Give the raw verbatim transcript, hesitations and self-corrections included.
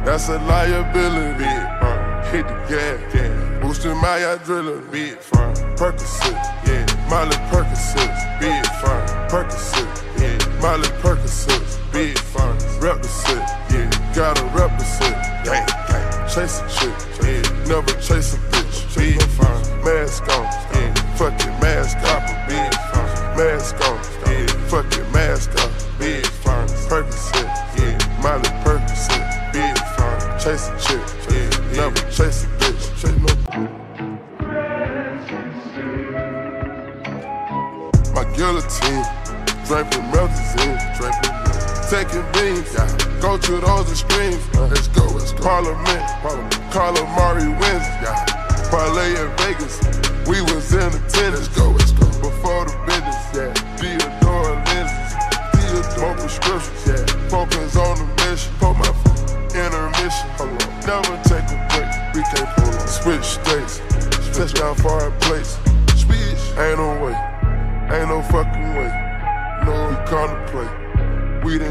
that's a liability. Big firm, hit the gas, yeah. Boosting my adrenaline. Big firm, Percocet, yeah. Molly Percocet, big firm, Percocet, yeah. Molly Percocet, big firm, represent, yeah. Gotta represent, gang, gang. Chase a chick, yeah. Never chase a bitch, big firm. Mask on, yeah. Fuck it, mask off, big firm. Mask on, yeah. Fuck it, mask off, big firm. Percocet, yeah. Molly Percocet, big firm. Chase a chick, yeah. Never chase a bitch, chase no. My guillotine, draping melazine, draping taking beams, yeah. Go to those extremes, uh, let's go, let's go. Parliament, Parliament. Calamari wins, yeah. Parlay in Vegas, we was in attendance, go, let's go. Before the business, yeah. Theodore lenses, Theodore prescriptions, yeah. Focus on the mission, put my intermission, hold on. Never take a break, we can't pull on. Switch states, touchdown foreign place, speech, ain't no way. Ain't no fucking way. No, we contemplate. We didn't